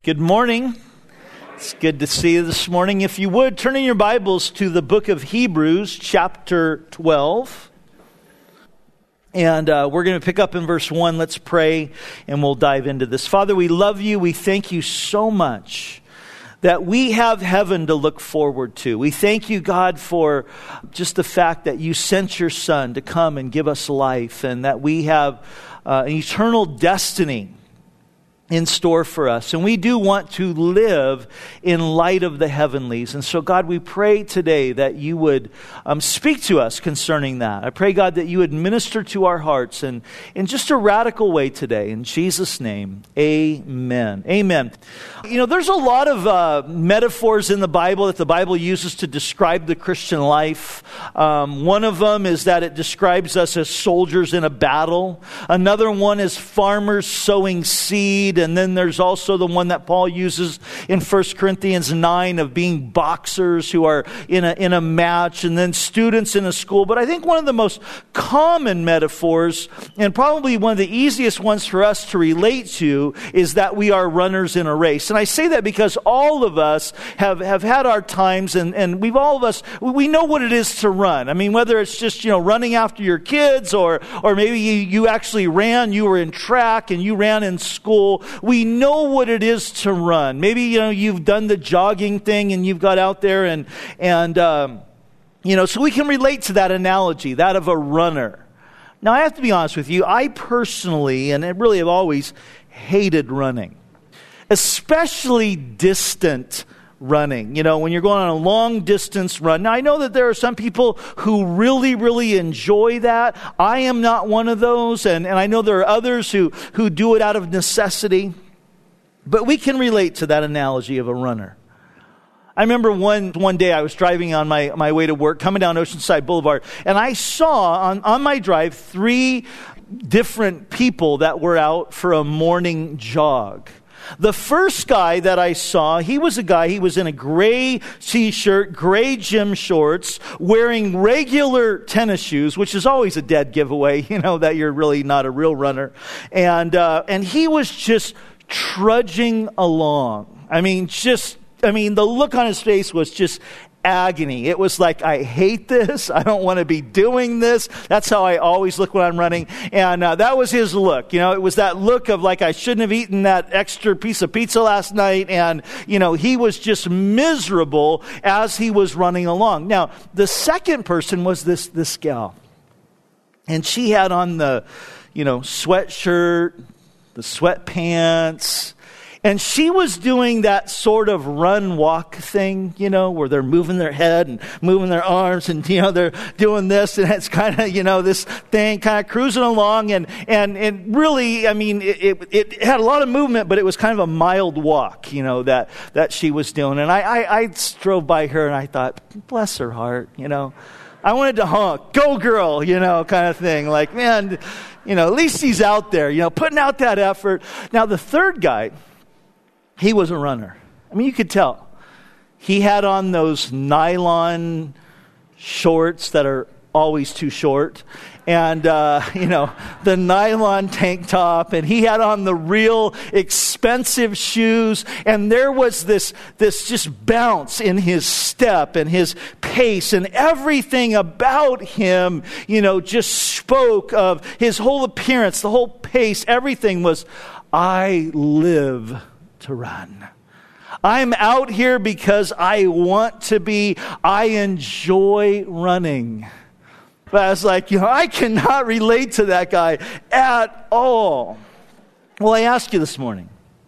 Good morning. It's good to see you this morning. If you would, turn in your Bibles to the book of Hebrews, chapter 12. And we're going to pick up in verse 1. Let's pray, and we'll dive into this. Father, we love you. We thank you so much that we have heaven to look forward to. We thank you, God, for just the fact that you sent your Son to come and give us life, and that we have an eternal destiny in store for us. And we do want to live in light of the heavenlies. And so, God, we pray today that you would speak to us concerning that. I pray, God, that you would minister to our hearts and in just a radical way today. In Jesus' name, amen. Amen. You know, there's a lot of metaphors in the Bible that the Bible uses to describe the Christian life. One of them is that it describes us as soldiers in a battle. Another one is farmers sowing seed. And then there's also the one that Paul uses in 1 Corinthians 9 of being boxers who are in a match, and then students in a school. But I think one of the most common metaphors, and probably one of the easiest ones for us to relate to, is that we are runners in a race. And I say that because all of us have had our times, and we know what it is to run. I mean, whether it's just, running after your kids, or maybe you actually ran, you were in track and you ran in school. We know what it is to run. Maybe, you've done the jogging thing and you've got out there and so we can relate to that analogy, that of a runner. Now, I have to be honest with you. I personally, and I really have always hated running, especially distant running. When you're going on a long distance run. Now, I know that there are some people who really, really enjoy that. I am not one of those, and I know there are others who do it out of necessity. But we can relate to that analogy of a runner. I remember one day I was driving on my way to work, coming down Oceanside Boulevard, and I saw on my drive 3 different people that were out for a morning jog. The first guy that I saw, he was in a gray t-shirt, gray gym shorts, wearing regular tennis shoes, which is always a dead giveaway, that you're really not a real runner. And he was just trudging along. The look on his face was just agony. It was like, I hate this. I don't want to be doing this. That's how I always look when I'm running. And that was his look. It was that look of like, I shouldn't have eaten that extra piece of pizza last night. And, he was just miserable as he was running along. Now, the second person was this gal. And she had on the, sweatshirt, the sweatpants. And she was doing that sort of run-walk thing, where they're moving their head and moving their arms and, they're doing this. And it's kind of, this thing kind of cruising along. And it really, it had a lot of movement, but it was kind of a mild walk, that she was doing. And I drove by her and I thought, bless her heart, I wanted to honk, go girl, kind of thing. Like, man, at least he's out there, putting out that effort. Now, the third guy, he was a runner. You could tell. He had on those nylon shorts that are always too short. And, the nylon tank top. And he had on the real expensive shoes. And there was this just bounce in his step and his pace. And everything about him, just spoke of his whole appearance, the whole pace. Everything was, I live to run. I'm out here because I want to be. I enjoy running. But I was like, I cannot relate to that guy at all. Well, I ask you this morning,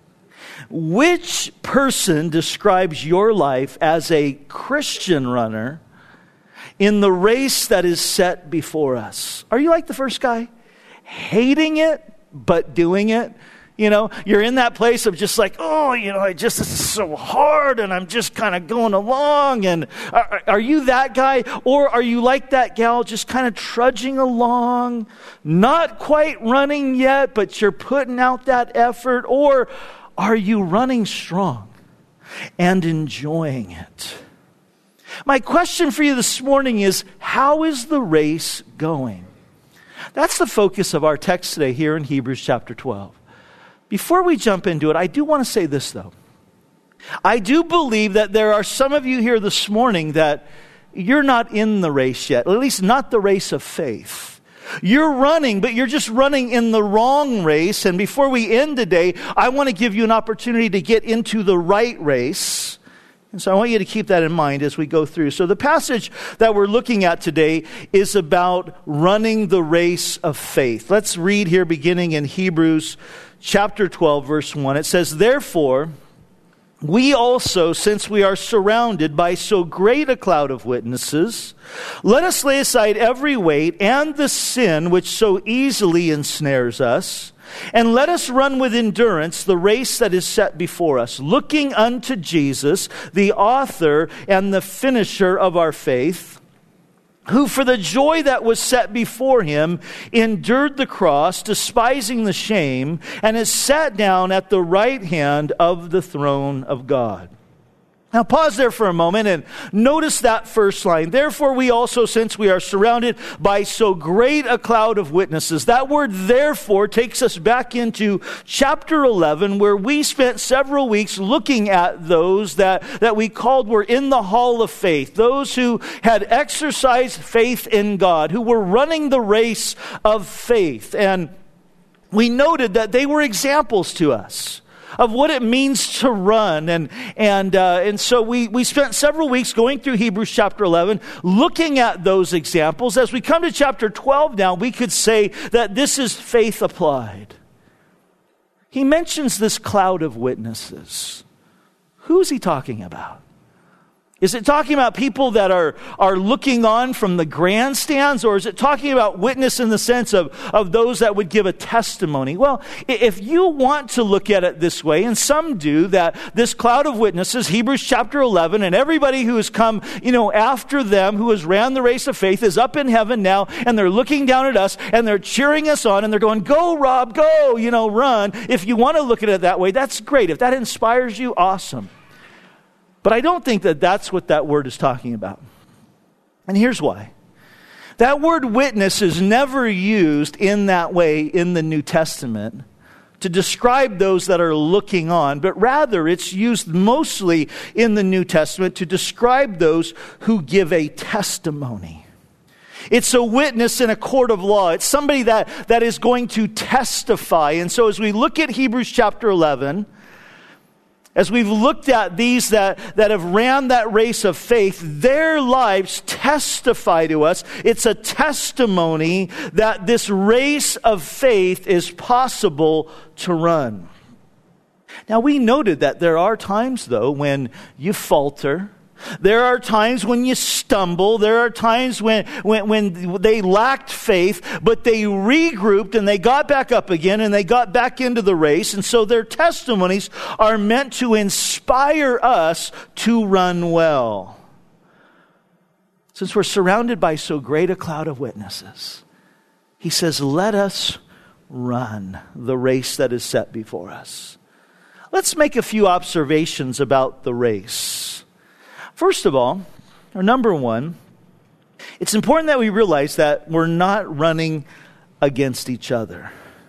which person describes your life as a Christian runner in the race that is set before us? Are you like the first guy? Hating it, but doing it? You're in that place of just like, this is so hard and I'm just kind of going along. And are you that guy? Or are you like that gal, just kind of trudging along, not quite running yet, but you're putting out that effort? Or are you running strong and enjoying it? My question for you this morning is, how is the race going? That's the focus of our text today here in Hebrews chapter 12. Before we jump into it, I do want to say this, though. I do believe that there are some of you here this morning that you're not in the race yet, at least not the race of faith. You're running, but you're just running in the wrong race. And before we end today, I want to give you an opportunity to get into the right race. And so I want you to keep that in mind as we go through. So the passage that we're looking at today is about running the race of faith. Let's read here beginning in Hebrews chapter 12, verse 1. It says, "Therefore, we also, since we are surrounded by so great a cloud of witnesses, let us lay aside every weight and the sin which so easily ensnares us, and let us run with endurance the race that is set before us, looking unto Jesus, the author and the finisher of our faith, who for the joy that was set before him endured the cross, despising the shame, and is sat down at the right hand of the throne of God." Now pause there for a moment and notice that first line. "Therefore we also, since we are surrounded by so great a cloud of witnesses." That word "therefore" takes us back into chapter 11, where we spent several weeks looking at those that we called were in the hall of faith. Those who had exercised faith in God, who were running the race of faith. And we noted that they were examples to us of what it means to run. And so we spent several weeks going through Hebrews chapter 11, looking at those examples. As we come to chapter 12 now, we could say that this is faith applied. He mentions this cloud of witnesses. Who's he talking about? Is it talking about people that are looking on from the grandstands, or is it talking about witness in the sense of those that would give a testimony? Well, if you want to look at it this way, and some do, that this cloud of witnesses, Hebrews chapter 11, and everybody who has come, after them, who has ran the race of faith, is up in heaven now, and they're looking down at us, and they're cheering us on, and they're going, "Go, Rob, go, run." If you want to look at it that way, that's great. If that inspires you, awesome. But I don't think that that's what that word is talking about. And here's why. That word witness is never used in that way in the New Testament to describe those that are looking on, but rather it's used mostly in the New Testament to describe those who give a testimony. It's a witness in a court of law. It's somebody that is going to testify. And so as we look at Hebrews chapter 11, as we've looked at these that have ran that race of faith, their lives testify to us. It's a testimony that this race of faith is possible to run. Now, we noted that there are times, though, when you falter. There are times when you stumble. There are times when they lacked faith, but they regrouped and they got back up again and they got back into the race. And so their testimonies are meant to inspire us to run well. Since we're surrounded by so great a cloud of witnesses, he says, let us run the race that is set before us. Let's make a few observations about the race. First of all, or number one, it's important that we realize that we're not running against each other.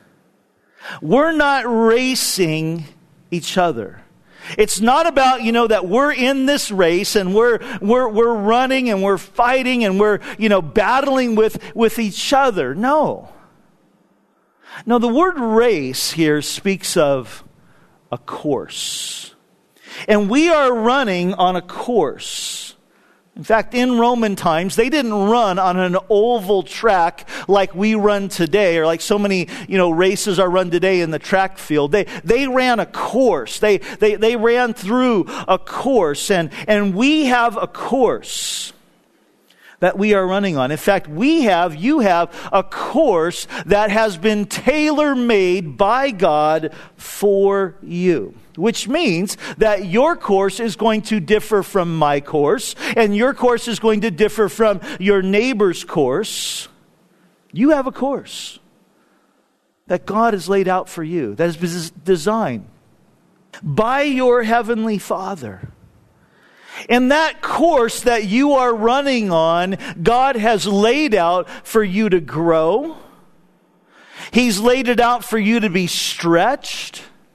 We're not racing each other. It's not about, that we're in this race and we're running and we're fighting and we're, battling with each other. No. No, the word race here speaks of a course. And we are running on a course. In fact, in Roman times, they didn't run on an oval track like we run today, or like so many, races are run today in the track field. They ran a course. They ran through a course, and we have a course that we are running on. In fact, you have a course that has been tailor-made by God for you. Which means that your course is going to differ from my course, and your course is going to differ from your neighbor's course. You have a course that God has laid out for you, that has been designed by your heavenly Father. And that course that you are running on, God has laid out for you to grow. He's laid it out for you to be stretched.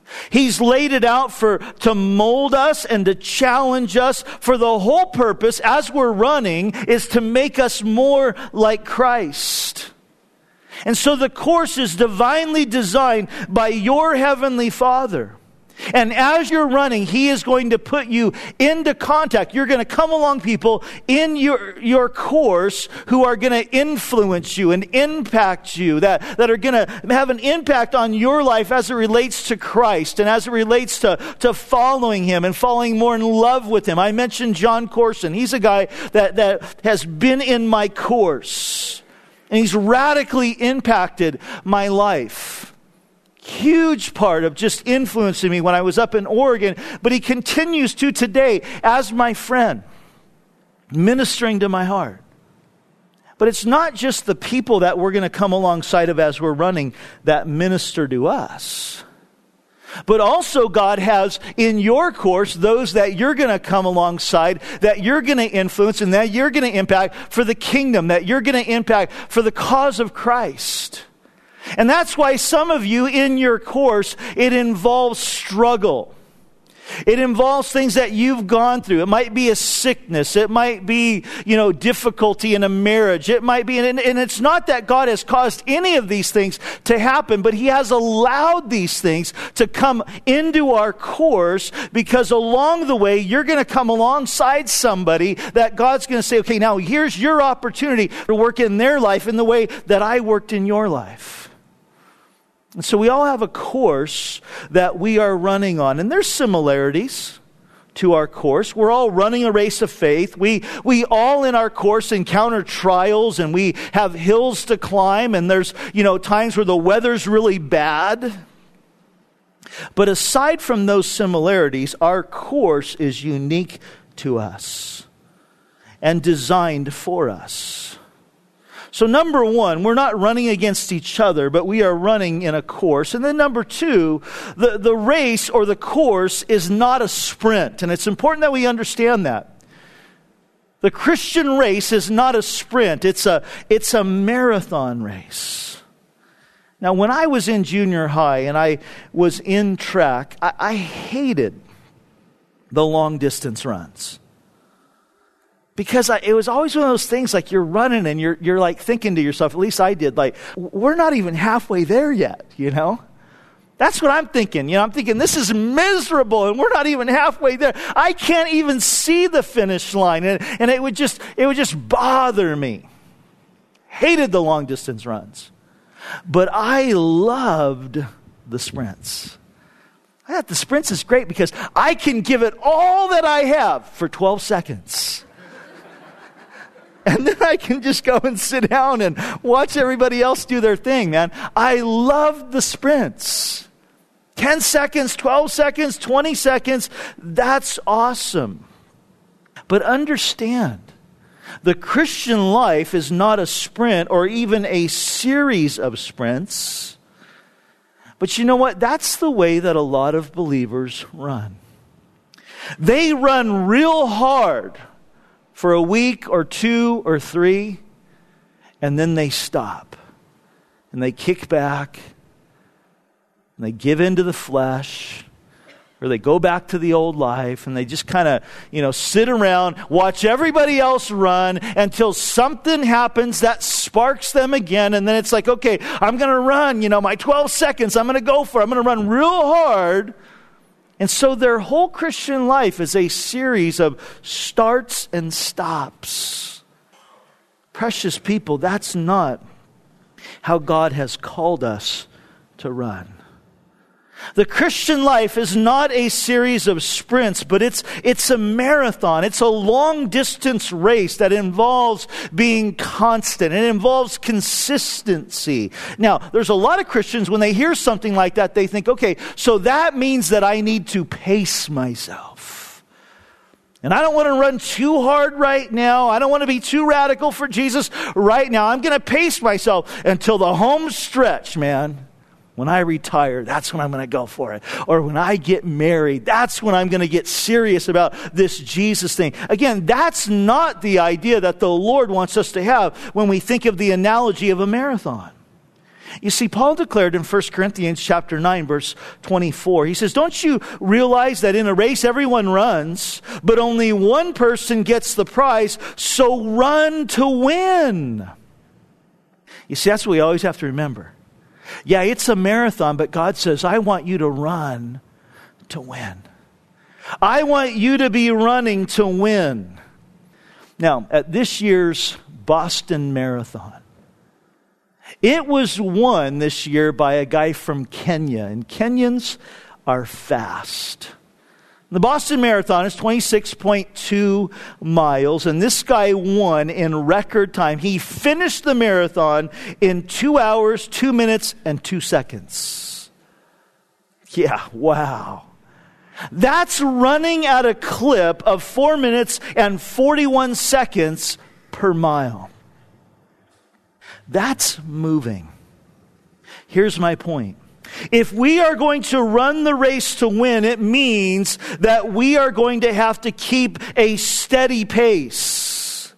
He's laid it out to mold us and to challenge us, for the whole purpose as we're running is to make us more like Christ. And so the course is divinely designed by your Heavenly Father. And as you're running, He is going to put you into contact. You're going to come along people in your course who are going to influence you and impact you, that are going to have an impact on your life as it relates to Christ and as it relates to following Him and falling more in love with Him. I mentioned John Corson. He's a guy that has been in my course, and he's radically impacted my life. Huge part of just influencing me when I was up in Oregon, but he continues to today as my friend, ministering to my heart. But it's not just the people that we're going to come alongside of as we're running that minister to us. But also God has in your course those that you're going to come alongside, that you're going to influence, and that you're going to impact for the kingdom, that you're going to impact for the cause of Christ. And that's why some of you in your course, it involves struggle. It involves things that you've gone through. It might be a sickness. It might be, difficulty in a marriage. It might be, and it's not that God has caused any of these things to happen, but He has allowed these things to come into our course, because along the way, you're going to come alongside somebody that God's going to say, okay, now here's your opportunity to work in their life in the way that I worked in your life. And so we all have a course that we are running on. And there's similarities to our course. We're all running a race of faith. We all in our course encounter trials, and we have hills to climb, and there's, times where the weather's really bad. But aside from those similarities, our course is unique to us and designed for us. So number one, we're not running against each other, but we are running in a course. And then number two, the race or the course is not a sprint. And it's important that we understand that. The Christian race is not a sprint. It's a marathon race. Now, when I was in junior high and I was in track, I hated the long distance runs. Because it was always one of those things, like you're running and you're like thinking to yourself, at least I did, like, we're not even halfway there yet, That's what I'm thinking. I'm thinking this is miserable and we're not even halfway there. I can't even see the finish line. And it would just bother me. Hated the long distance runs. But I loved the sprints. I thought the sprints is great because I can give it all that I have for 12 seconds. And then I can just go and sit down and watch everybody else do their thing, man. I love the sprints. 10 seconds, 12 seconds, 20 seconds. That's awesome. But understand, the Christian life is not a sprint or even a series of sprints. But you know what? That's the way that a lot of believers run. They run real hard for a week or 2 or 3, and then they stop. And they kick back, and they give in to the flesh, or they go back to the old life, and they just kind of, sit around, watch everybody else run until something happens that sparks them again, and then it's like, okay, I'm going to run, my 12 seconds, I'm going to go for it. I'm going to run real hard. And so their whole Christian life is a series of starts and stops. Precious people, that's not how God has called us to run. The Christian life is not a series of sprints, but it's a marathon. It's a long distance race that involves being constant. It involves consistency. Now, there's a lot of Christians, when they hear something like that, they think, okay, so that means that I need to pace myself. And I don't want to run too hard right now. I don't want to be too radical for Jesus right now. I'm going to pace myself until the home stretch, man. When I retire, that's when I'm going to go for it. Or when I get married, that's when I'm going to get serious about this Jesus thing. Again, that's not the idea that the Lord wants us to have when we think of the analogy of a marathon. You see, Paul declared in 1 Corinthians chapter 9, verse 24, he says, don't you realize that in a race everyone runs, but only one person gets the prize, so run to win. You see, that's what we always have to remember. Yeah, it's a marathon, but God says, I want you to run to win. I want you to be running to win. Now, at this year's Boston Marathon, it was won this year by a guy from Kenya, and Kenyans are fast. The Boston Marathon is 26.2 miles, and this guy won in record time. He finished the marathon in 2 hours, 2 minutes, and 2 seconds. Yeah, wow. That's running at a clip of 4 minutes and 41 seconds per mile. That's moving. Here's my point. If we are going to run the race to win, it means that we are going to have to keep a steady pace.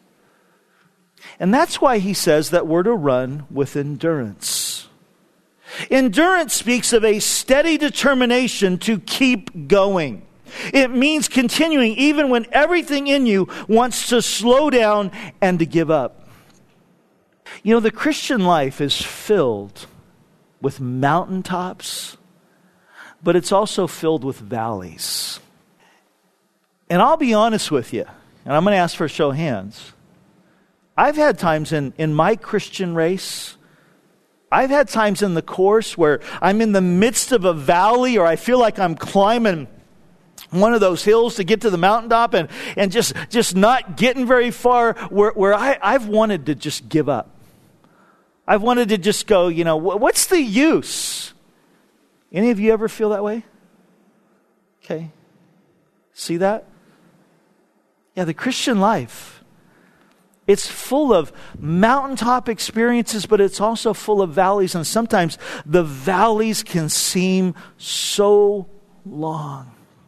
And that's why he says that we're to run with endurance. Endurance speaks of a steady determination to keep going. It means continuing even when everything in you wants to slow down and to give up. You know, the Christian life is filled with mountaintops, but it's also filled with valleys. And I'll be honest with you, and I'm going to ask for a show of hands. I've had times in my Christian race, I've had times in the course where I'm in the midst of a valley, or I feel like I'm climbing one of those hills to get to the mountaintop and just not getting very far, where I've wanted to just give up. I've wanted to just go, you know, what's the use? Any of you ever feel that way? Okay. See that? Yeah, the Christian life, it's full of mountaintop experiences, but it's also full of valleys. And sometimes the valleys can seem so long.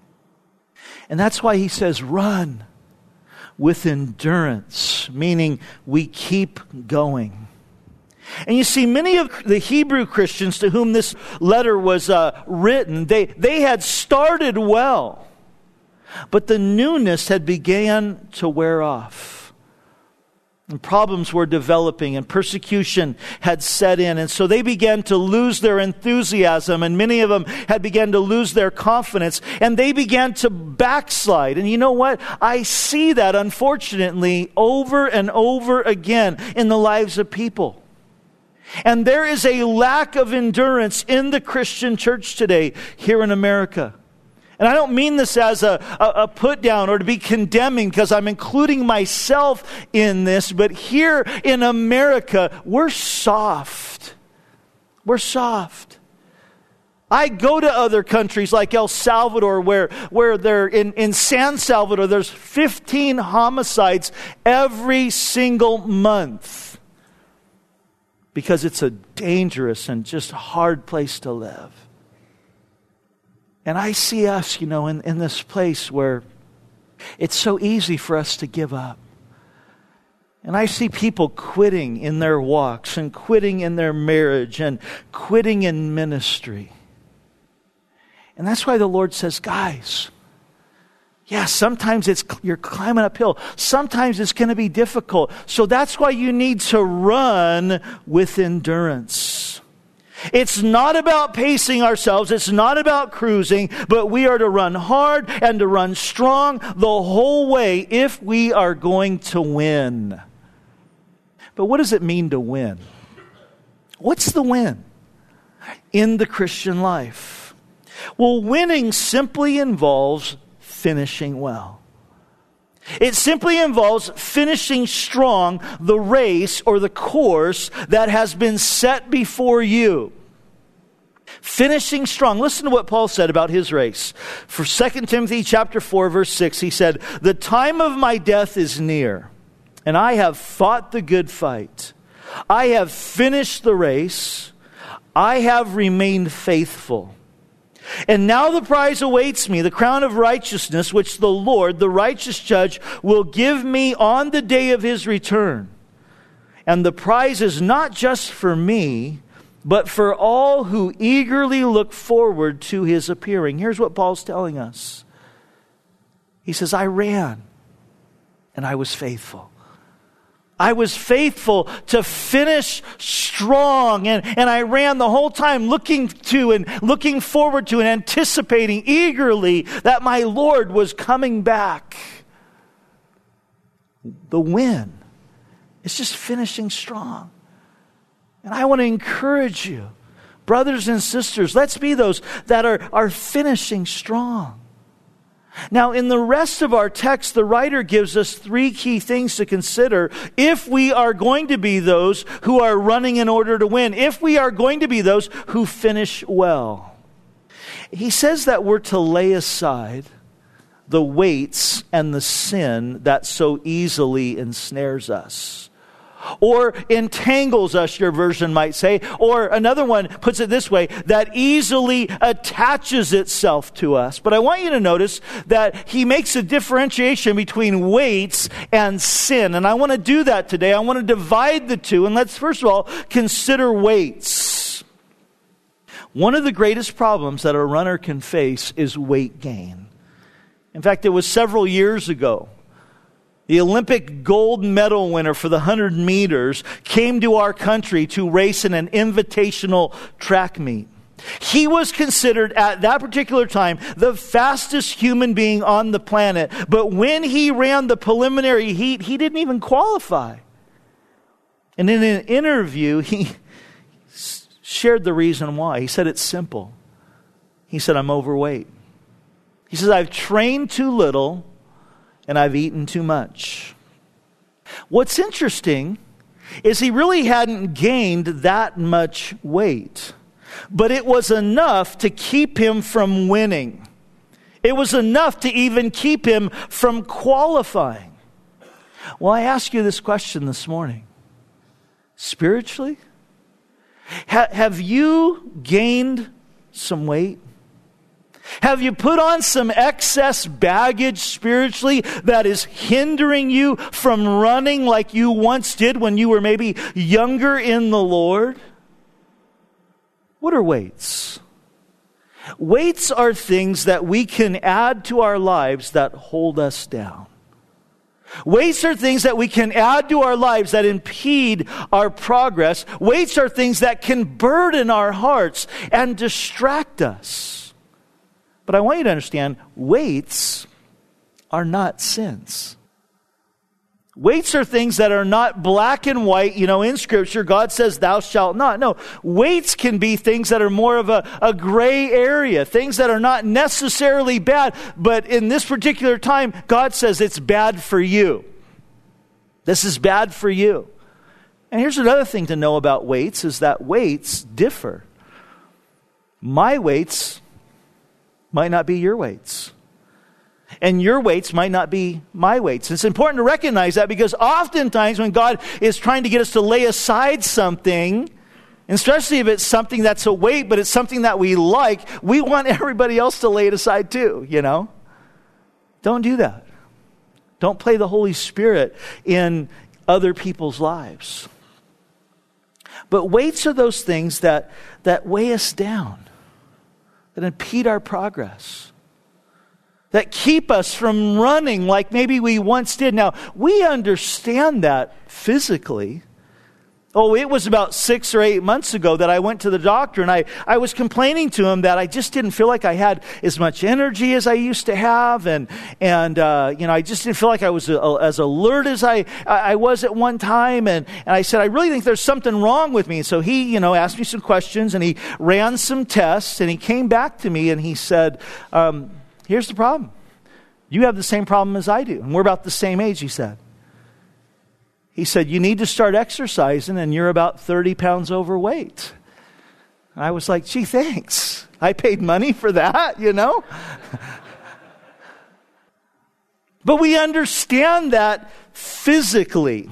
And that's why he says, run with endurance, meaning we keep going. And you see, many of the Hebrew Christians to whom this letter was written, they had started well, but the newness had began to wear off. And problems were developing and persecution had set in. And so they began to lose their enthusiasm, and many of them had begun to lose their confidence, and they began to backslide. And you know what? I see that, unfortunately, over and over again in the lives of people. And there is a lack of endurance in the Christian church today here in America. And I don't mean this as a put down or to be condemning, because I'm including myself in this, but here in America, we're soft. We're soft. I go to other countries like El Salvador where they're in San Salvador, there's 15 homicides every single month. Because it's a dangerous and just hard place to live. And I see us, you know, in this place where it's so easy for us to give up. And I see people quitting in their walks and quitting in their marriage and quitting in ministry. And that's why the Lord says, guys, yeah, sometimes you're climbing uphill. Sometimes it's going to be difficult. So that's why you need to run with endurance. It's not about pacing ourselves. It's not about cruising, but we are to run hard and to run strong the whole way if we are going to win. But what does it mean to win? What's the win in the Christian life? Well, winning simply involves finishing well. It simply involves finishing strong the race or the course that has been set before you. Finishing strong. Listen to what Paul said about his race. For 2 Timothy chapter 4, verse 6, he said, "The time of my death is near, and I have fought the good fight. I have finished the race. I have remained faithful. And now the prize awaits me, the crown of righteousness, which the Lord, the righteous judge, will give me on the day of his return. And the prize is not just for me, but for all who eagerly look forward to his appearing. Here's what Paul's telling us. He says, I ran and I was faithful. I was faithful to finish strong, and I ran the whole time looking forward to and anticipating eagerly that my Lord was coming back. The win is just finishing strong. And I want to encourage you, brothers and sisters, let's be those that are finishing strong. Now, in the rest of our text, the writer gives us three key things to consider if we are going to be those who are running in order to win, if we are going to be those who finish well. He says that we're to lay aside the weights and the sin that so easily ensnares us, or entangles us, your version might say. Or another one puts it this way, that easily attaches itself to us. But I want you to notice that he makes a differentiation between weights and sin. And I want to do that today. I want to divide the two. And let's first of all consider weights. One of the greatest problems that a runner can face is weight gain. In fact, it was several years ago. The Olympic gold medal winner for the 100 meters came to our country to race in an invitational track meet. He was considered at that particular time the fastest human being on the planet. But when he ran the preliminary heat, he didn't even qualify. And in an interview, he shared the reason why. He said it's simple. He said, I'm overweight. He says, I've trained too little and I've eaten too much. What's interesting is he really hadn't gained that much weight, but it was enough to keep him from winning. It was enough to even keep him from qualifying. Well, I ask you this question this morning. Spiritually, have you gained some weight? Have you put on some excess baggage spiritually that is hindering you from running like you once did when you were maybe younger in the Lord? What are weights? Weights are things that we can add to our lives that hold us down. Weights are things that we can add to our lives that impede our progress. Weights are things that can burden our hearts and distract us. But I want you to understand, weights are not sins. Weights are things that are not black and white. You know, in Scripture, God says, thou shalt not. No, weights can be things that are more of a gray area, things that are not necessarily bad, but in this particular time, God says it's bad for you. This is bad for you. And here's another thing to know about weights, is that weights differ. My weights might not be your weights. And your weights might not be my weights. It's important to recognize that, because oftentimes when God is trying to get us to lay aside something, and especially if it's something that's a weight, but it's something that we like, we want everybody else to lay it aside too, you know? Don't do that. Don't play the Holy Spirit in other people's lives. But weights are those things that weigh us down, that impede our progress, that keep us from running like maybe we once did. Now, we understand that physically. Oh, it was about 6 or 8 months ago that I went to the doctor, and I was complaining to him that I just didn't feel like I had as much energy as I used to have, and I just didn't feel like I was as alert as I was at one time, and I said, I really think there's something wrong with me. So he, asked me some questions, and he ran some tests, and he came back to me, and he said, here's the problem. You have the same problem as I do, and we're about the same age, he said. He said, you need to start exercising, and you're about 30 pounds overweight. And I was like, gee, thanks. I paid money for that, But we understand that physically.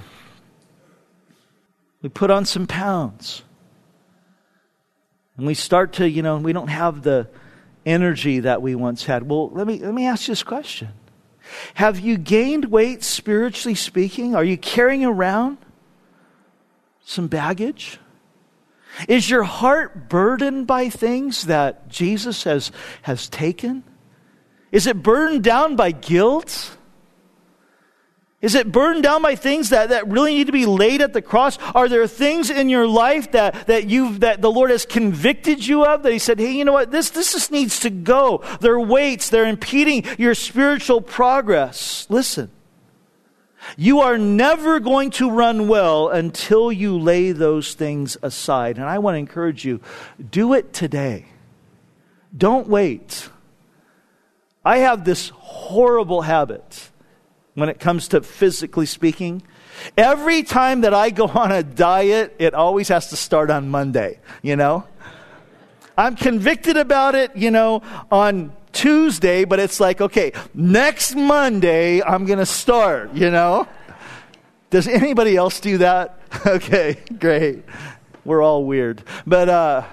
We put on some pounds. And we start to, we don't have the energy that we once had. Well, let me ask you this question. Have you gained weight, spiritually speaking? Are you carrying around some baggage? Is your heart burdened by things that Jesus has taken? Is it burdened down by guilt? Is it burdened down by things that really need to be laid at the cross? Are there things in your life that the Lord has convicted you of, that He said, hey, you know what, this just needs to go. They're weights, they're impeding your spiritual progress. Listen, you are never going to run well until you lay those things aside. And I want to encourage you, do it today. Don't wait. I have this horrible habit when it comes to physically speaking. Every time that I go on a diet, it always has to start on Monday, I'm convicted about it, on Tuesday, but it's like, okay, next Monday, I'm going to start, Does anybody else do that? Okay, great. We're all weird. But,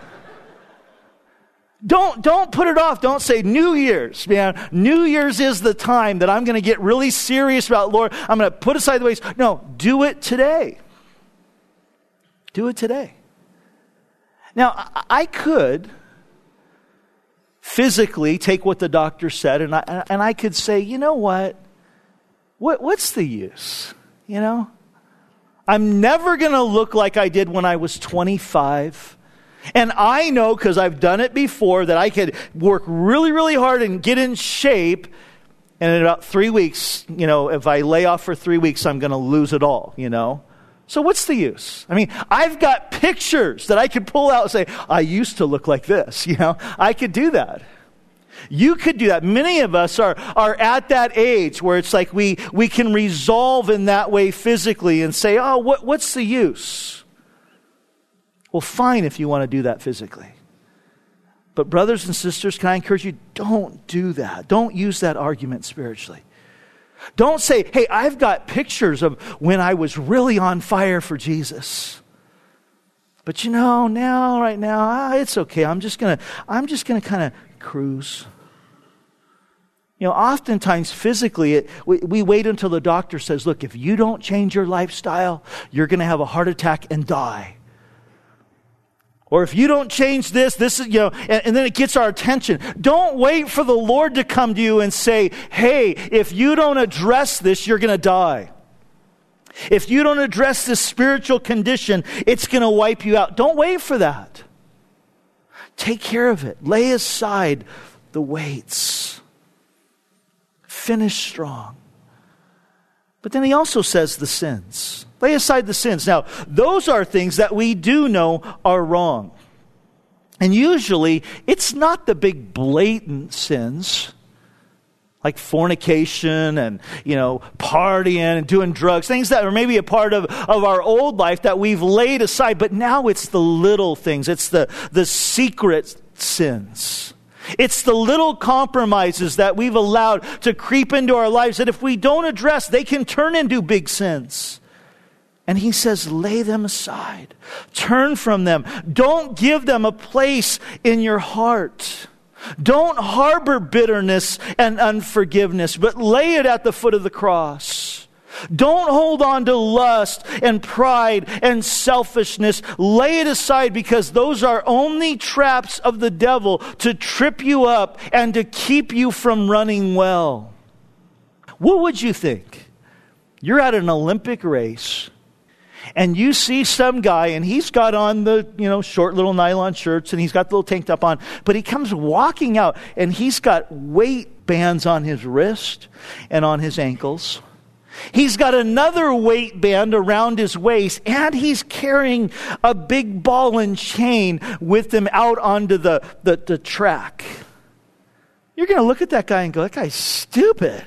Don't put it off. Don't say New Year's, man. New Year's is the time that I'm going to get really serious about, Lord, I'm going to put aside the ways. No, do it today. Do it today. Now, I could physically take what the doctor said and I could say, you know what? What's the use? I'm never going to look like I did when I was 25. And I know, because I've done it before, that I could work really, really hard and get in shape. And in about 3 weeks, if I lay off for 3 weeks, I'm going to lose it all, So what's the use? I mean, I've got pictures that I could pull out and say, I used to look like this, I could do that. You could do that. Many of us are at that age where it's like we can resolve in that way physically and say, oh, what's the use? Well, fine if you want to do that physically. But brothers and sisters, can I encourage you, don't do that. Don't use that argument spiritually. Don't say, hey, I've got pictures of when I was really on fire for Jesus. But right now, it's okay. I'm just gonna kind of cruise. Oftentimes physically, we wait until the doctor says, look, if you don't change your lifestyle, you're going to have a heart attack and die. Or if you don't change this is, and then it gets our attention. Don't wait for the Lord to come to you and say, hey, if you don't address this, you're going to die. If you don't address this spiritual condition, it's going to wipe you out. Don't wait for that. Take care of it. Lay aside the weights. Finish strong. But then he also says the sins. Lay aside the sins. Now, those are things that we do know are wrong. And usually, it's not the big blatant sins, like fornication and, partying and doing drugs, things that are maybe a part of our old life that we've laid aside. But now it's the little things. It's the secret sins. It's the little compromises that we've allowed to creep into our lives that if we don't address, they can turn into big sins. And he says, lay them aside. Turn from them. Don't give them a place in your heart. Don't harbor bitterness and unforgiveness, but lay it at the foot of the cross. Don't hold on to lust and pride and selfishness. Lay it aside, because those are only traps of the devil to trip you up and to keep you from running well. What would you think? You're at an Olympic race and you see some guy and he's got on the, short little nylon shirts and he's got the little tank top on, but he comes walking out and he's got weight bands on his wrist and on his ankles. He's got another weight band around his waist, and he's carrying a big ball and chain with him out onto the track. You're going to look at that guy and go, that guy's stupid.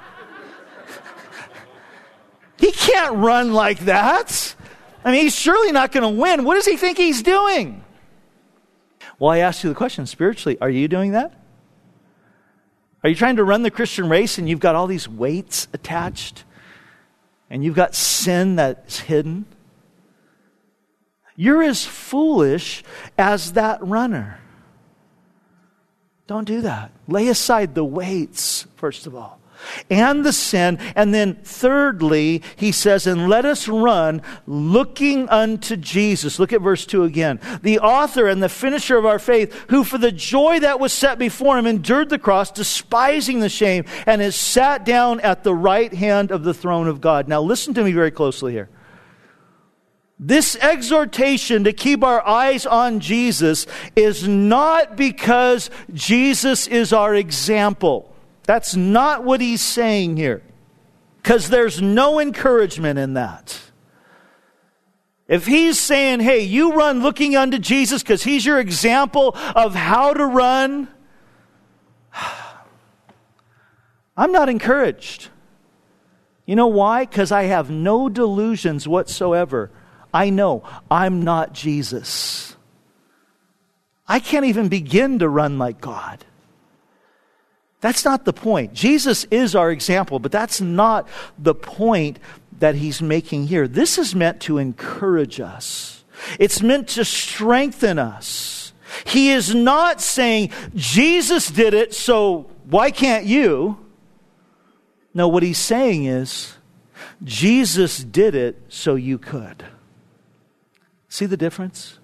He can't run like that. I mean, he's surely not going to win. What does he think he's doing? Well, I ask you the question spiritually, are you doing that? Are you trying to run the Christian race and you've got all these weights attached? And you've got sin that's hidden? You're as foolish as that runner. Don't do that. Lay aside the weights, first of all. and the sin. And then thirdly, he says, and let us run looking unto Jesus. Look at verse 2 again. The author and the finisher of our faith, who for the joy that was set before him endured the cross, despising the shame, and is sat down at the right hand of the throne of God. Now listen to me very closely here. This exhortation to keep our eyes on Jesus is not because Jesus is our example. That's not what he's saying here. Because there's no encouragement in that. If he's saying, hey, you run looking unto Jesus because he's your example of how to run, I'm not encouraged. You know why? Because I have no delusions whatsoever. I know I'm not Jesus. I can't even begin to run like God. That's not the point. Jesus is our example, but that's not the point that he's making here. This is meant to encourage us. It's meant to strengthen us. He is not saying, Jesus did it, so why can't you? No, what he's saying is, Jesus did it so you could. See the difference?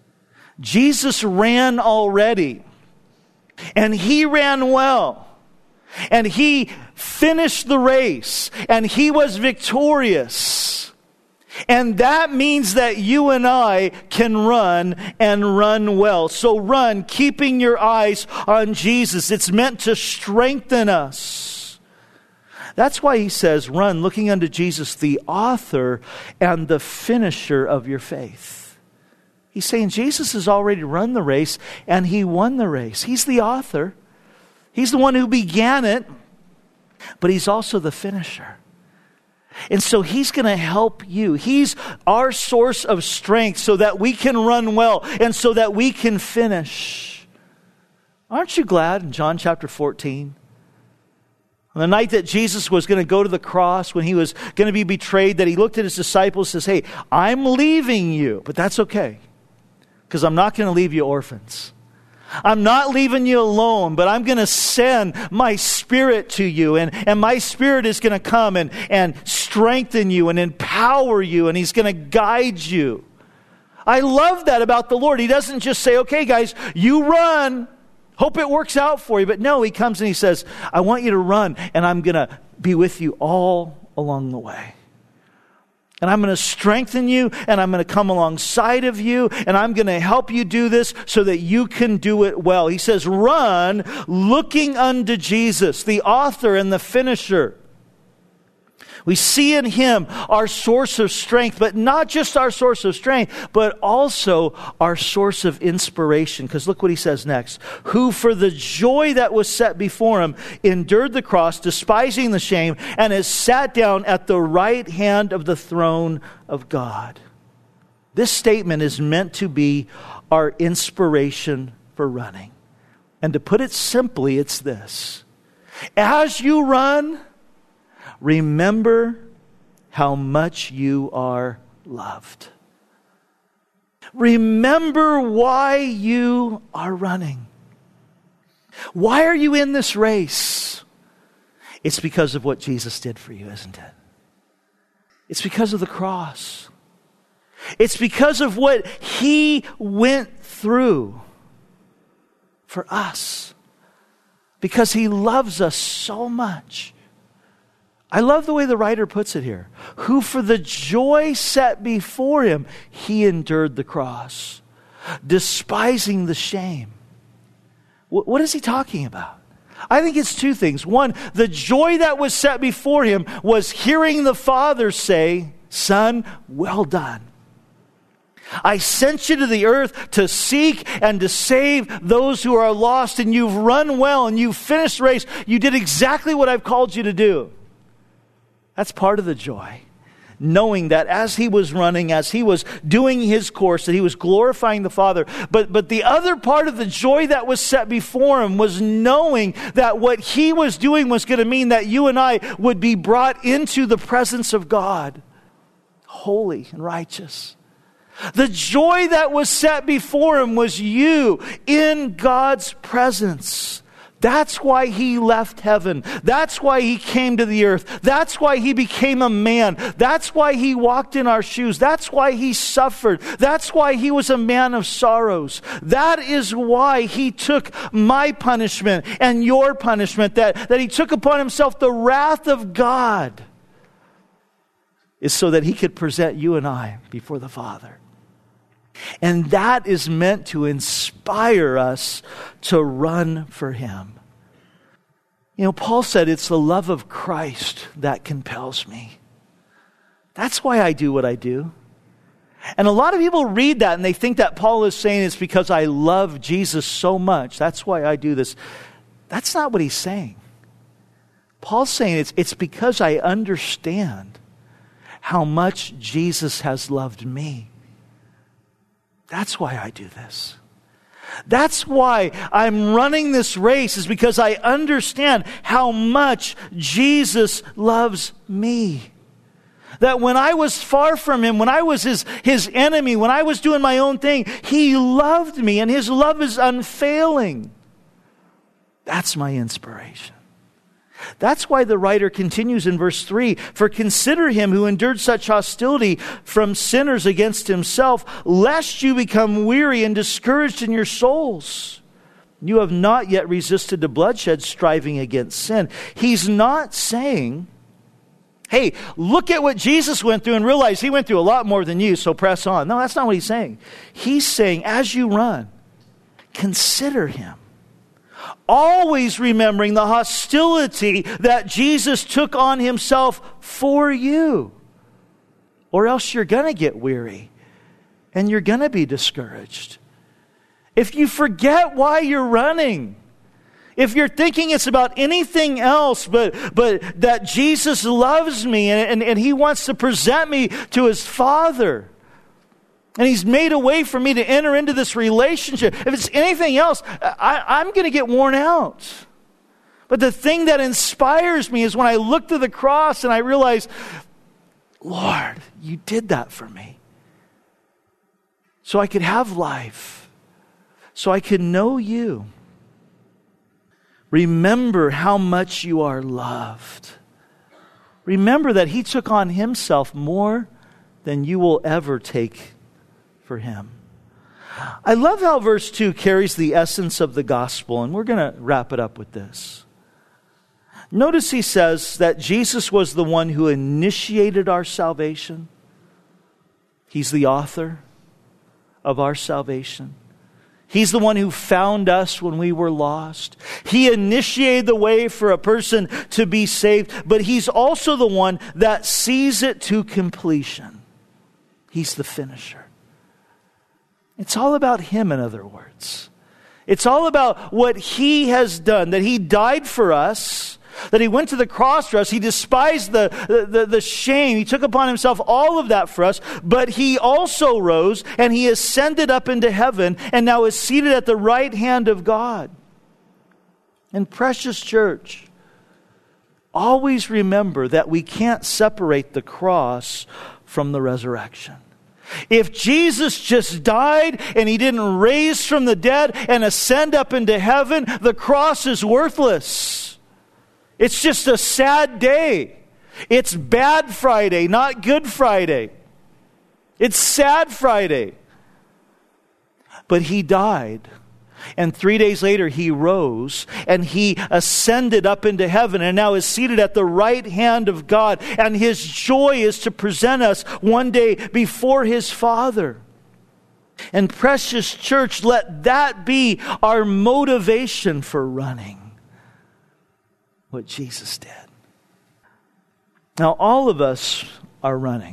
Jesus ran already, and he ran well, and he finished the race, and he was victorious. And that means that you and I can run and run well. So run, keeping your eyes on Jesus. It's meant to strengthen us. That's why he says, run looking unto Jesus, the author and the finisher of your faith. He's saying Jesus has already run the race and he won the race. He's the author. He's the one who began it, but he's also the finisher. And so he's going to help you. He's our source of strength so that we can run well and so that we can finish. Aren't you glad in John chapter 14? On the night that Jesus was going to go to the cross, when he was going to be betrayed, that he looked at his disciples and says, hey, I'm leaving you, but that's okay, because I'm not going to leave you orphans. I'm not leaving you alone, but I'm going to send my Spirit to you, and my Spirit is going to come and strengthen you and empower you, and he's going to guide you. I love that about the Lord. He doesn't just say, okay, guys, you run. Hope it works out for you. But no, he comes and he says, I want you to run, and I'm going to be with you all along the way. And I'm going to strengthen you, and I'm going to come alongside of you, and I'm going to help you do this so that you can do it well. He says, run looking unto Jesus, the author and the finisher. We see in him our source of strength, but not just our source of strength, but also our source of inspiration. Because look what he says next. Who for the joy that was set before him endured the cross, despising the shame, and has sat down at the right hand of the throne of God. This statement is meant to be our inspiration for running. And to put it simply, it's this. As you run, remember how much you are loved. Remember why you are running. Why are you in this race? It's because of what Jesus did for you, isn't it? It's because of the cross. It's because of what he went through for us. Because he loves us so much. I love the way the writer puts it here. Who for the joy set before him, he endured the cross, despising the shame. What is he talking about? I think it's two things. One, the joy that was set before him was hearing the Father say, Son, well done. I sent you to the earth to seek and to save those who are lost, and you've run well and you've finished the race. You did exactly what I've called you to do. That's part of the joy. Knowing that as he was running, as he was doing his course, that he was glorifying the Father. But the other part of the joy that was set before him was knowing that what he was doing was going to mean that you and I would be brought into the presence of God, holy and righteous. The joy that was set before him was you in God's presence, That's why He left heaven. That's why He came to the earth. That's why He became a man. That's why He walked in our shoes. That's why He suffered. That's why He was a man of sorrows. That is why He took my punishment and your punishment, that He took upon Himself the wrath of God, is so that He could present you and I before the Father. And that is meant to inspire us to run for Him. You know, Paul said it's the love of Christ that compels me. That's why I do what I do. And a lot of people read that and they think that Paul is saying it's because I love Jesus so much. That's why I do this. That's not what he's saying. Paul's saying it's because I understand how much Jesus has loved me. That's why I do this. That's why I'm running this race, is because I understand how much Jesus loves me. That when I was far from Him, when I was His enemy, when I was doing my own thing, He loved me, and His love is unfailing. That's my inspiration. That's why the writer continues in verse 3, "For consider Him who endured such hostility from sinners against Himself, lest you become weary and discouraged in your souls. You have not yet resisted to bloodshed, striving against sin." He's not saying, hey, look at what Jesus went through and realize He went through a lot more than you, so press on. No, that's not what He's saying. He's saying, as you run, consider Him. Always remembering the hostility that Jesus took on Himself for you. Or else you're going to get weary and you're going to be discouraged. If you forget why you're running, if you're thinking it's about anything else but that Jesus loves me and He wants to present me to His Father, and He's made a way for me to enter into this relationship, if it's anything else, I'm going to get worn out. But the thing that inspires me is when I look to the cross and I realize, Lord, You did that for me. So I could have life. So I could know You. Remember how much you are loved. Remember that He took on Himself more than you will ever take for Him. I love how verse 2 carries the essence of the gospel, and we're going to wrap it up with this. Notice he says that Jesus was the one who initiated our salvation. He's the author of our salvation. He's the one who found us when we were lost. He initiated the way for a person to be saved, but He's also the one that sees it to completion. He's the finisher. It's all about Him, in other words. It's all about what He has done, that He died for us, that He went to the cross for us. He despised the shame. He took upon Himself all of that for us, but He also rose and He ascended up into heaven and now is seated at the right hand of God. And precious church, always remember that we can't separate the cross from the resurrection. If Jesus just died and He didn't raise from the dead and ascend up into heaven, the cross is worthless. It's just a sad day. It's Bad Friday, not Good Friday. It's Sad Friday. But He died. And 3 days later, He rose and He ascended up into heaven and now is seated at the right hand of God. And His joy is to present us one day before His Father. And precious church, let that be our motivation for running what Jesus did. Now, all of us are running.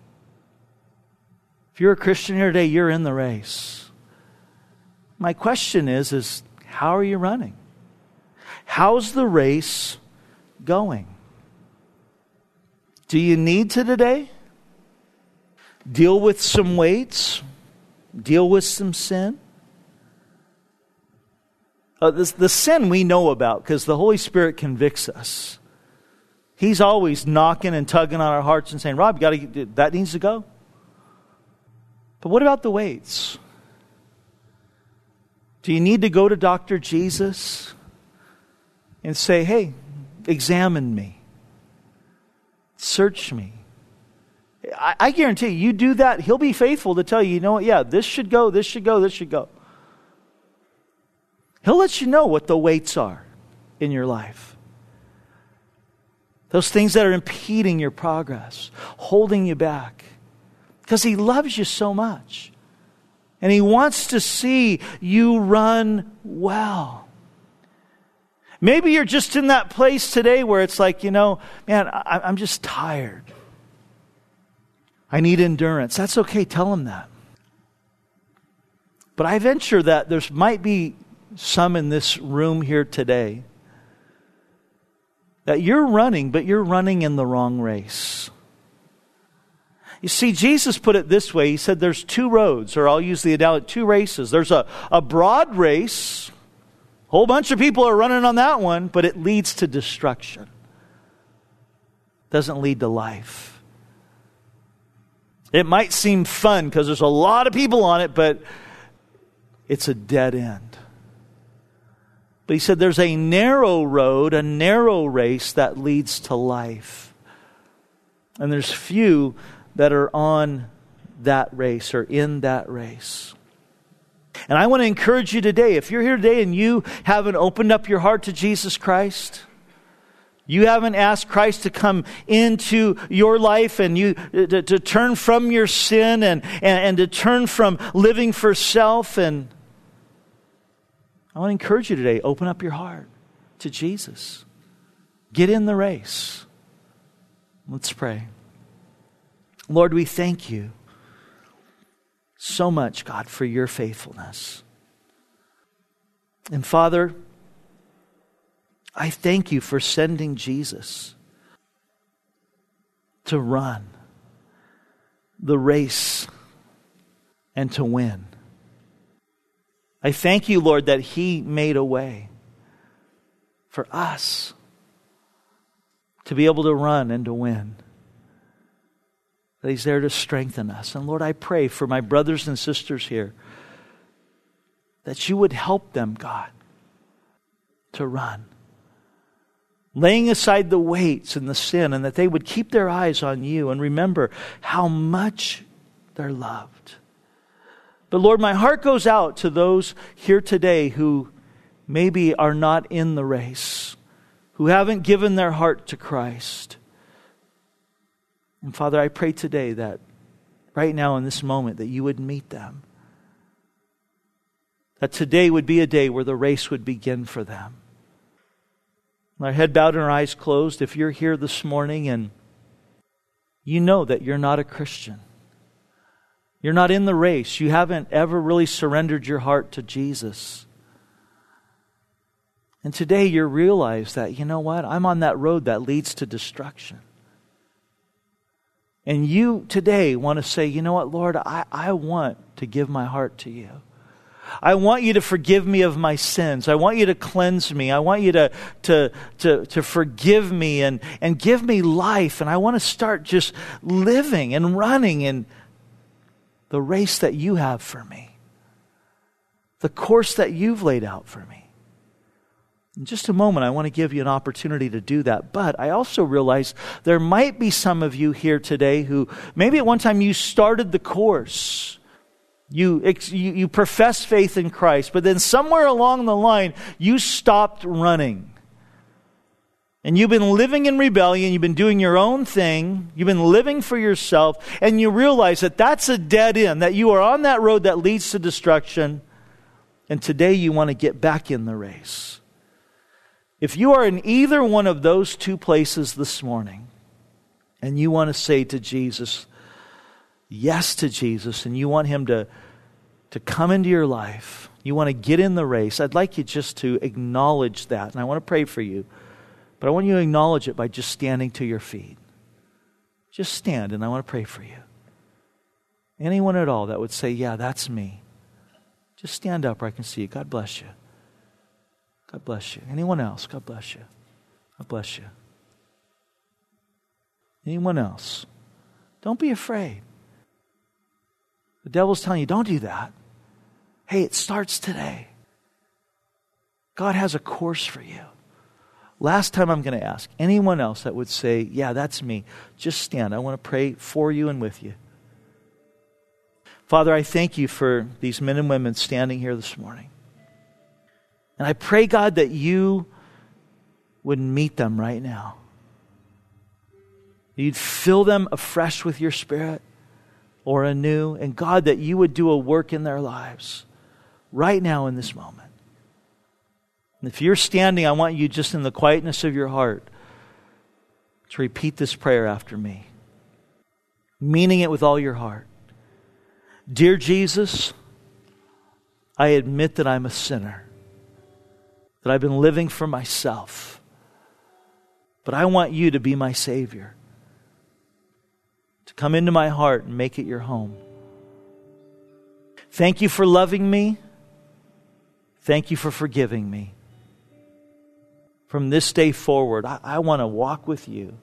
If you're a Christian here today, you're in the race. My question is how are you running? How's the race going? Do you need to today deal with some weights? Deal with some sin? The sin we know about because the Holy Spirit convicts us. He's always knocking and tugging on our hearts and saying, Rob, that needs to go. But what about the weights? Do you need to go to Dr. Jesus and say, hey, examine me. Search me. I guarantee you do that, He'll be faithful to tell you, you know what, yeah, this should go, this should go, this should go. He'll let you know what the weights are in your life. Those things that are impeding your progress, holding you back. Because He loves you so much. And He wants to see you run well. Maybe you're just in that place today where it's like, man, I'm just tired. I need endurance. That's okay, tell Him that. But I venture that there might be some in this room here today that you're running, but you're running in the wrong race. You see, Jesus put it this way. He said there's two roads, or I'll use the analogy, two races. There's a broad race. A whole bunch of people are running on that one, but it leads to destruction. It doesn't lead to life. It might seem fun because there's a lot of people on it, but it's a dead end. But He said there's a narrow road, a narrow race that leads to life. And there's few that are on that race or in that race. And I want to encourage you today, if you're here today and you haven't opened up your heart to Jesus Christ, you haven't asked Christ to come into your life and you to turn from your sin and to turn from living for self, and I want to encourage you today, open up your heart to Jesus. Get in the race. Let's pray. Lord, we thank You so much, God, for Your faithfulness. And Father, I thank You for sending Jesus to run the race and to win. I thank You, Lord, that He made a way for us to be able to run and to win. That He's there to strengthen us. And Lord, I pray for my brothers and sisters here that You would help them, God, to run. Laying aside the weights and the sin, and that they would keep their eyes on You and remember how much they're loved. But Lord, my heart goes out to those here today who maybe are not in the race, who haven't given their heart to Christ. And Father, I pray today that right now in this moment that You would meet them. That today would be a day where the race would begin for them. With our head bowed and our eyes closed, if you're here this morning and you know that you're not a Christian, you're not in the race, you haven't ever really surrendered your heart to Jesus, and today you realize that, you know what, I'm on that road that leads to destruction. And you today want to say, you know what, Lord, I want to give my heart to You. I want You to forgive me of my sins. I want You to cleanse me. I want You to forgive me and give me life. And I want to start just living and running in the race that You have for me. The course that You've laid out for me. In just a moment, I want to give you an opportunity to do that. But I also realize there might be some of you here today who maybe at one time you started the course. You profess faith in Christ, but then somewhere along the line, you stopped running. And you've been living in rebellion, you've been doing your own thing, you've been living for yourself, and you realize that that's a dead end, that you are on that road that leads to destruction, and today you want to get back in the race. If you are in either one of those two places this morning, and you want to say to Jesus, yes to Jesus, and you want Him to come into your life, you want to get in the race, I'd like you just to acknowledge that, and I want to pray for you. But I want you to acknowledge it by just standing to your feet. Just stand, and I want to pray for you. Anyone at all that would say, yeah, that's me. Just stand up where I can see you. God bless you. God bless you. Anyone else? God bless you. God bless you. Anyone else? Don't be afraid. The devil's telling you, don't do that. Hey, it starts today. God has a course for you. Last time I'm going to ask anyone else that would say, yeah, that's me. Just stand. I want to pray for you and with you. Father, I thank you for these men and women standing here this morning. And I pray, God, that you would meet them right now. You'd fill them afresh with your Spirit or anew. And God, that you would do a work in their lives right now in this moment. And if you're standing, I want you just in the quietness of your heart to repeat this prayer after me, meaning it with all your heart. Dear Jesus, I admit that I'm a sinner, that I've been living for myself, but I want you to be my Savior, to come into my heart and make it your home. Thank you for loving me. Thank you for forgiving me. From this day forward, I want to walk with you.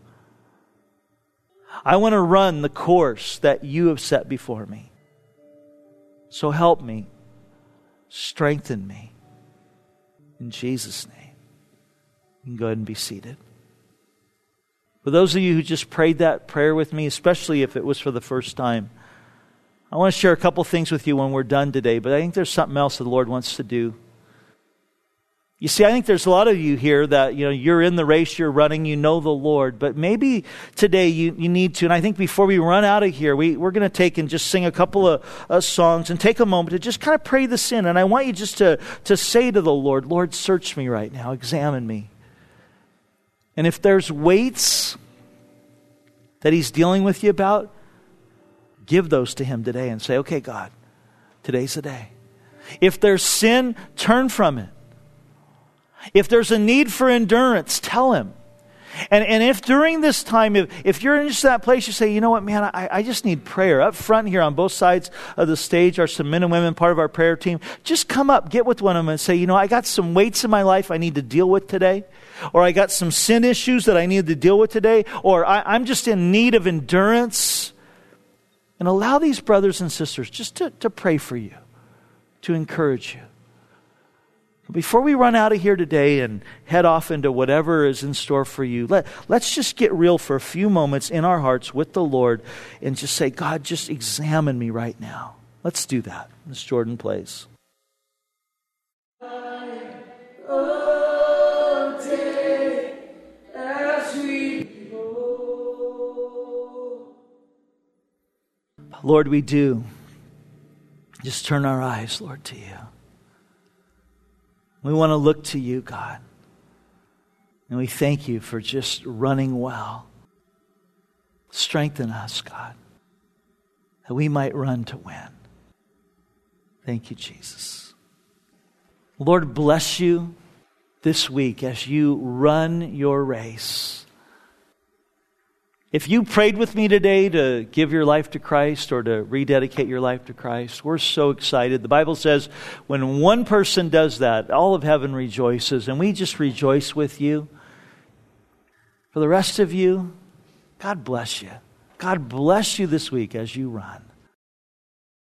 I want to run the course that you have set before me. So help me, strengthen me. In Jesus' name. You can go ahead and be seated. For those of you who just prayed that prayer with me, especially if it was for the first time, I want to share a couple things with you when we're done today, but I think there's something else that the Lord wants to do. You see, I think there's a lot of you here that, you're in the race, you're running, you know the Lord. But maybe today you need to, and I think before we run out of here, we're going to take and just sing a couple of songs and take a moment to just kind of pray this in. And I want you just to say to the Lord, Lord, search me right now, examine me. And if there's weights that He's dealing with you about, give those to Him today and say, okay, God, today's the day. If there's sin, turn from it. If there's a need for endurance, tell Him. And if during this time, if you're in just that place, you say, you know what, man, I just need prayer. Up front here on both sides of the stage are some men and women, part of our prayer team. Just come up, get with one of them and say, I got some weights in my life I need to deal with today. Or I got some sin issues that I need to deal with today. Or I'm just in need of endurance. And allow these brothers and sisters just to pray for you, to encourage you. Before we run out of here today and head off into whatever is in store for you, let's just get real for a few moments in our hearts with the Lord and just say, God, just examine me right now. Let's do that as Jordan plays. Lord, we do just turn our eyes, Lord, to you. We want to look to you, God. And we thank you for just running well. Strengthen us, God, that we might run to win. Thank you, Jesus. Lord, bless you this week as you run your race. If you prayed with me today to give your life to Christ or to rededicate your life to Christ, we're so excited. The Bible says when one person does that, all of heaven rejoices, and we just rejoice with you. For the rest of you, God bless you. God bless you this week as you run.